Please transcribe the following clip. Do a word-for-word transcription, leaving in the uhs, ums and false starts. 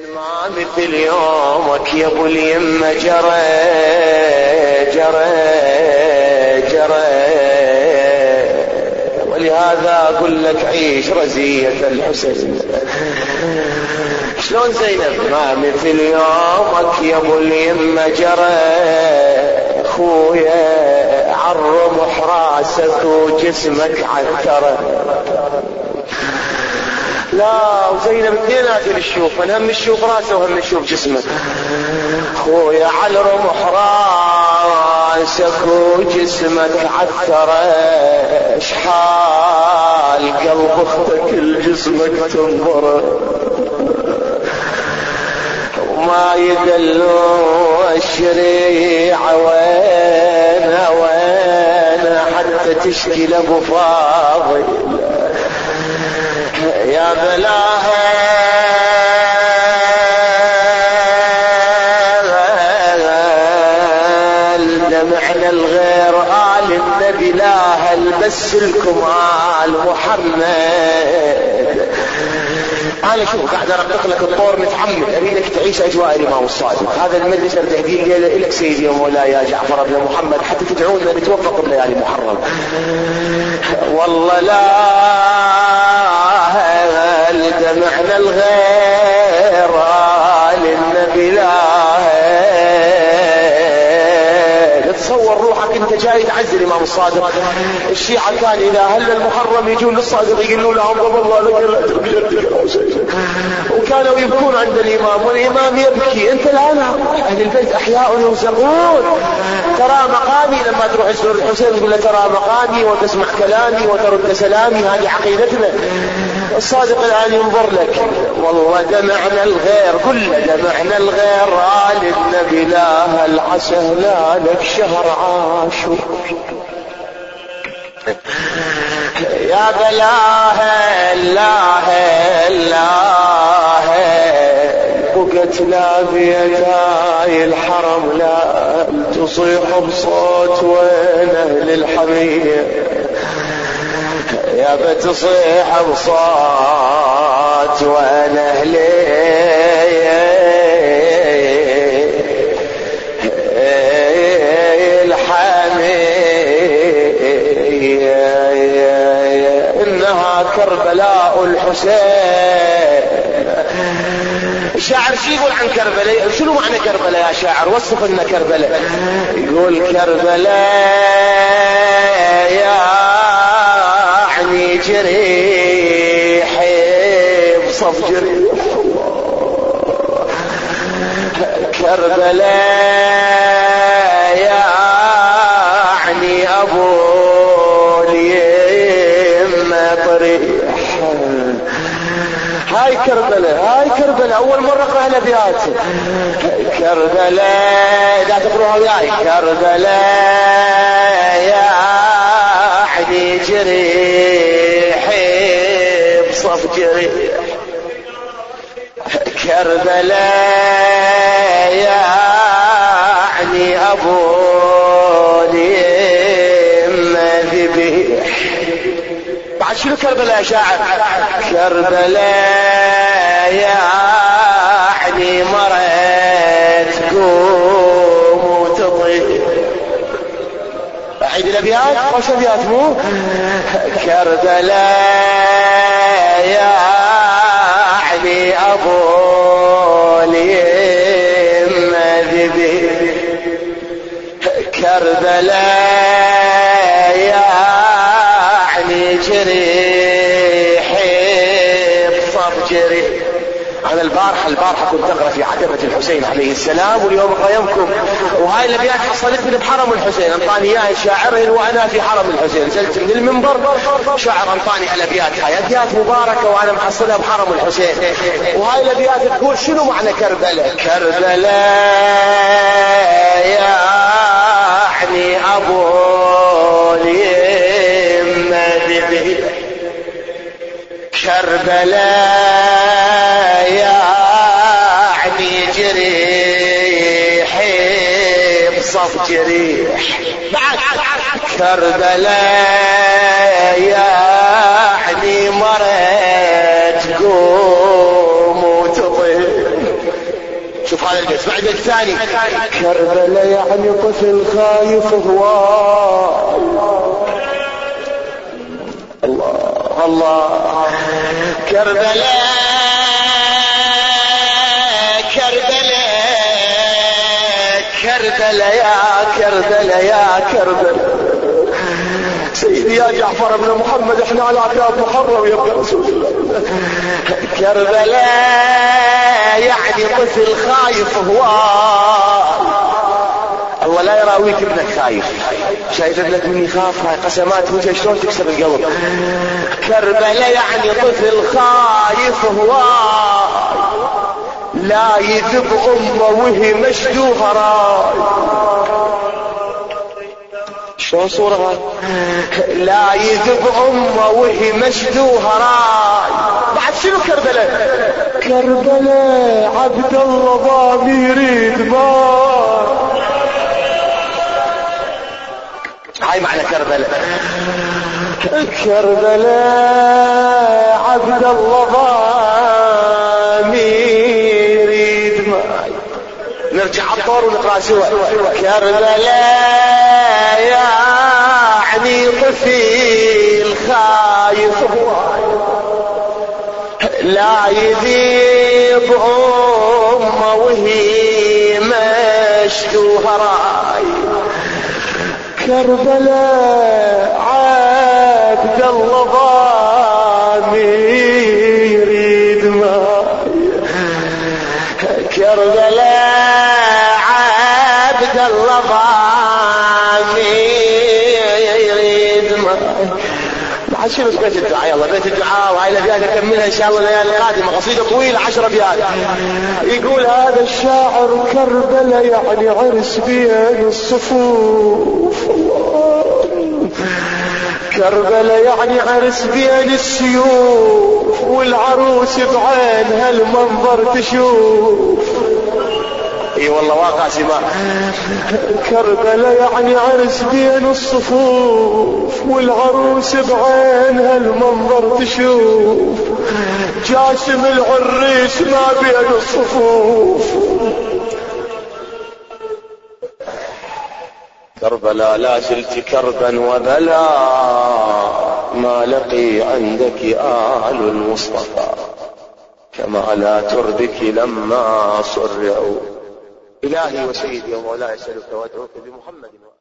ما مثل يومك يا ابو اليمه جرى جرى جرى، ولهذا اقول لك عيش رزية الحسين. شلون زينب؟ ما مثل يومك يا ابو اليمه جرى، خويا عرمح راسك وجسمك عثره. لا وزينب اثنيناتي نشوف، من هم نشوف راسه وهم نشوف جسمه. خويا على رمح راسك وجسمك عثره، شحال قلب اختك لجسمك تنظره، وما يدلوا الشريعة وين وين حتى تشكي لابو فاضل يا بلاها دمعنا الغير آل النبي لا هل بس لكم آل محمد. أنا شوف قاعد أرقق لك الطور متحمل، أريدك تعيش أجواء الإمام الصادق. هذا المجلس تهديه لك سيدي ومولاي يا جعفر بن محمد، حتى تدعونا نتوفق بليالي محرم. والله لا دمعنا الغير للنبي لا، تصور روحك انت جاي تعزل الامام الصادق. الشيعة كان اذا هل المحرم يجون للصادق يقولوا لهم رب الله لك بجدك، وكانوا يبكون عند الامام والامام يبكي. انت الان اهل البيت احياء يرزقون. ترى مقامي لما تروح تزور الحسين تقول له ترى مقامي وتسمع كلامي وترد سلامي، هذه عقيدتنا. الصادق الآن ينظر لك. والله دمعنا الغير، كل دمعنا الغير آل النبي لا هل عسى لا لك شهر عاشور يا بلاها الله الله، بقت لا بيداي الحرم لا تصيح بصوت وين اهل الحمية، يا بتصيح بصوت وانا اهلي الحمية، انها كربلاء الحسين. الشاعر شو يقول عن كربلاء؟ شنو معنى كربلاء يا شاعر؟ وصف لنا كربلاء. يقول كربلاء يا جريحي بصف جريح، كربلاء يعني ابو اليمه طريح. هاي كربلاء، هاي كربلاء اول مره قرانا بيات كربلاء. اذا تقروها وياي كربلاء يعني جريح بصف جريح، كربلاء يعني ابو اليمه ذبيح. بعد شنو كربلاء يا شاعر؟ كربلاء يعني مرت تقوم وتطير. أعيد الأبيات وش أبيات مو؟ كربلاء يعني أبو اليمه ذبيح، كربلاء يعني جريح بصف جريح. أنا البارحة البارحة كنت أقرأ في عتبة الحسين عليه السلام، واليوم قيمكم وهاي الأبيات حصلتني بحرم الحسين. أنطاني إياها الشاعر وأنا في حرم الحسين، نزلت من المنبر شاعر أنطاني الأبيات. هاي أبيات مباركة وأنا محصلها بحرم الحسين. وهاي الأبيات تقول شنو معنى كربلاء؟ كربلاء يعني أبو اليمه ذبيح، كربلاء يعني جريح بصف جريح. بعد كربلاء يعني مرت تقوم وتطير، هذا البيت. بعد الثاني كربلاء يعني طفل خايف هواي. الله الله كربلاء كربلاء كربلاء يا كربلاء يا كربلاء. سيدي يا جعفر بن محمد احنا على عقاب محرم يا ابن رسول الله. كربلاء يعني طفل خايف هواي. الله لا يراويك ابنك خايف. شايف ابنك من يخاف هاي قسمات وجه شلون تكسب القلب. كربلاء يعني طفل خايف هواي لا يذب امه وهي مشدوها راي. شلون صورة هاي؟ لا يذب امه وهي مشدوها راي. بعد شنو كربلاء؟ كربلاء عبد الله ضامي يريد مار. هاي معنى كربلاء. كربلاء عبد الله ضامي يريد مار. نرجع الطور ونقرأ سوا. كربلاء يعني طفل خايف لا يذيب أمه وهي مشدوها راي. كربلاء عبد الله ضامي يريد ماي. كربلاء عبد الله ضامي يريد ماي. بعد شنو بيت الدعاء؟ يلا بيت الدعاء وهاي الابيات اكملها ان شاء الله الليالي القادمه. قصيده طويله عشر ابيات. يقول هذا الشاعر كربلاء يعني عرس بين الصفوف. كربلاء يعني عرس بين السيوف والعروس بعين هالمنظر تشوف. اي والله واقع سماع. كربلاء يعني عرس بين الصفوف والعروس بعين هالمنظر تشوف. جاسم العريس ما بين الصفوف. كربلاء لا زلت كربا وبلا ما لقي عندك آل المصطفى كما لا تربك لما صرعوا. إلهي وسيدي ومولاي أسألك وأدعوك بمحمد